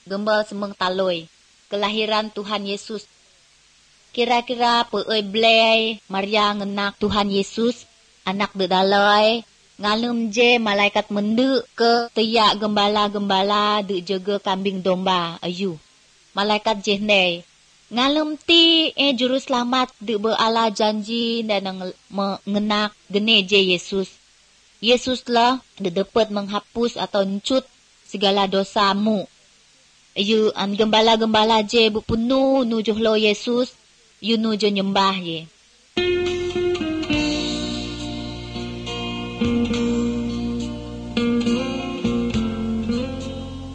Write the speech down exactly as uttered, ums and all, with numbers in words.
gembal semeng taloi. Kelahiran Tuhan Yesus. Kira-kira peoi blay Maria ngenak Tuhan Yesus, anak bedalai, ngalem je malaikat mendu ke tiak gembala-gembala de jaga kambing domba ayu. Malaikat je nei, ngalem ti eh juru selamat de berala janji dan mengenak gene je Yesus. Yesus lah de dapat menghapus atau ncut segala dosamu. Ayu an gembala-gembala je bu penuh nujuh lo Yesus, yu nujuh nyembah ye.